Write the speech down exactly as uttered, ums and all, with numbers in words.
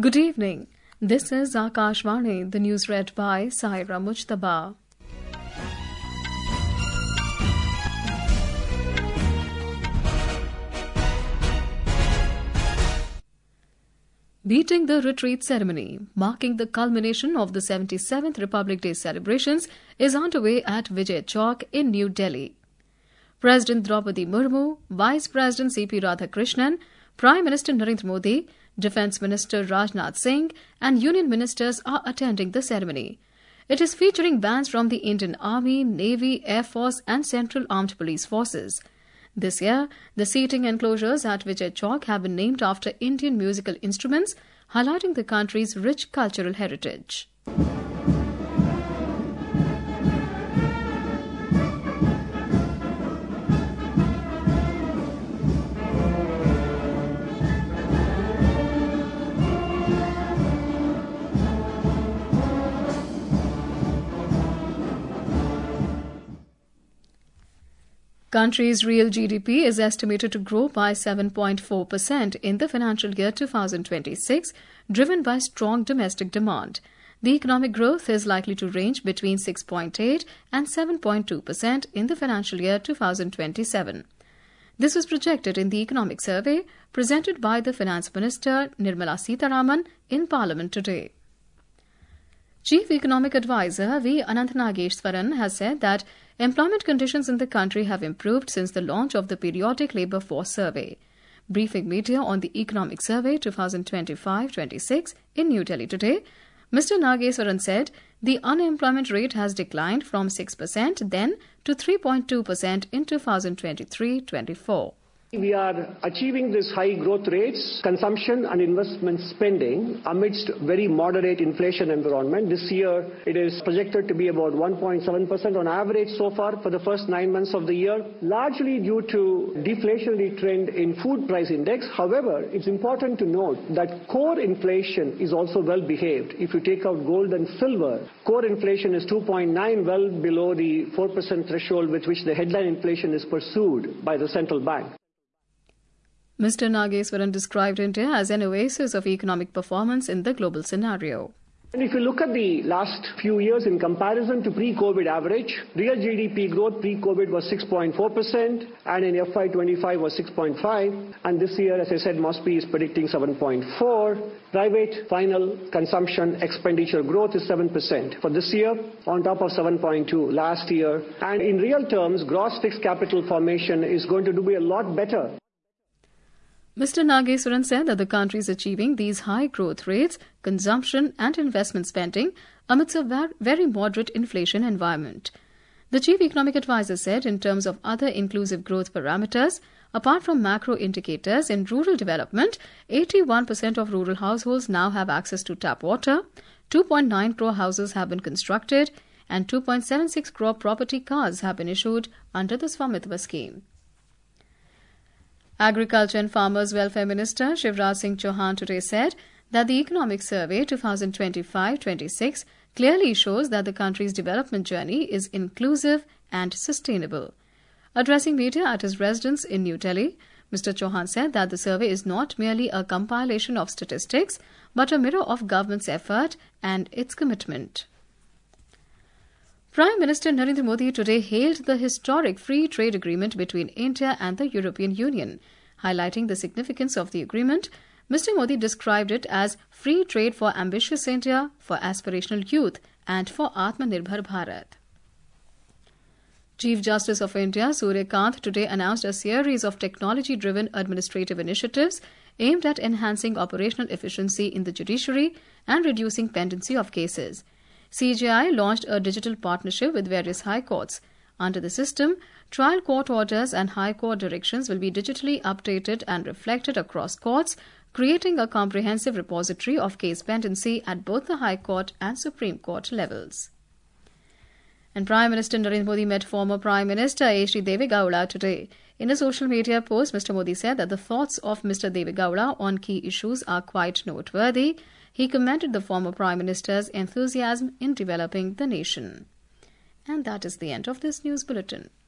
Good evening. This is Akashvani, the news read by Saira Mujtaba. Beating the retreat ceremony, marking the culmination of the seventy-seventh Republic Day celebrations, is underway at Vijay Chowk in New Delhi. President Draupadi Murmu, Vice President C P Radhakrishnan, Prime Minister Narendra Modi, Defence Minister Rajnath Singh and Union Ministers are attending the ceremony. It is featuring bands from the Indian Army, Navy, Air Force and Central Armed Police Forces. This year, the seating enclosures at Vijay Chowk have been named after Indian musical instruments, highlighting the country's rich cultural heritage. Country's real G D P is estimated to grow by seven point four percent in the financial year two thousand twenty-six, driven by strong domestic demand. The economic growth is likely to range between six point eight and seven point two percent in the financial year two thousand twenty-seven. This was projected in the economic survey presented by the Finance Minister Nirmala Sitharaman in Parliament today. Chief Economic Advisor V. Ananth Nageswaran has said that employment conditions in the country have improved since the launch of the Periodic Labour Force Survey. Briefing media on the Economic Survey twenty twenty-five twenty-six in New Delhi today, Mister Nageswaran said the unemployment rate has declined from six percent then to three point two percent in two thousand twenty-three twenty-four. We are achieving these high growth rates, consumption and investment spending amidst very moderate inflation environment. This year it is projected to be about one point seven percent on average so far for the first nine months of the year, largely due to deflationary trend in food price index. However, it's important to note that core inflation is also well behaved. If you take out gold and silver, core inflation is two point nine, well below the four percent threshold with which the headline inflation is pursued by the central bank. Mister Nageswaran described India as an oasis of economic performance in the global scenario. And if you look at the last few years in comparison to pre-COVID average, real G D P growth pre-COVID was six point four percent and in F Y twenty-five was six point five, and this year, as I said, Mosby is predicting seven point four. Private final consumption expenditure growth is seven percent for this year on top of seven point two last year, and in real terms, gross fixed capital formation is going to be a lot better. Mister Nageswaran said that the country is achieving these high growth rates, consumption and investment spending amidst a very moderate inflation environment. The Chief Economic Advisor said in terms of other inclusive growth parameters, apart from macro indicators in rural development, eighty-one percent of rural households now have access to tap water, two point nine crore houses have been constructed and two point seven six crore property cards have been issued under the Swamitva scheme. Agriculture and Farmers Welfare Minister Shivraj Singh Chauhan today said that the Economic Survey twenty twenty-five twenty-six clearly shows that the country's development journey is inclusive and sustainable. Addressing media at his residence in New Delhi, Mister Chauhan said that the survey is not merely a compilation of statistics but a mirror of government's effort and its commitment. Prime Minister Narendra Modi today hailed the historic free trade agreement between India and the European Union. Highlighting the significance of the agreement, Mister Modi described it as free trade for ambitious India, for aspirational youth and for Atmanirbhar Bharat. Chief Justice of India Surya Kant today announced a series of technology-driven administrative initiatives aimed at enhancing operational efficiency in the judiciary and reducing pendency of cases. C J I launched a digital partnership with various high courts. Under the system, trial court orders and high court directions will be digitally updated and reflected across courts, creating a comprehensive repository of case pendency at both the High Court and Supreme Court levels. And Prime Minister Narendra Modi met former Prime Minister H D Deve Gowda today. In a social media post, Mister Modi said that the thoughts of Mister Deve Gowda on key issues are quite noteworthy. He commended the former Prime Minister's enthusiasm in developing the nation. And that is the end of this news bulletin.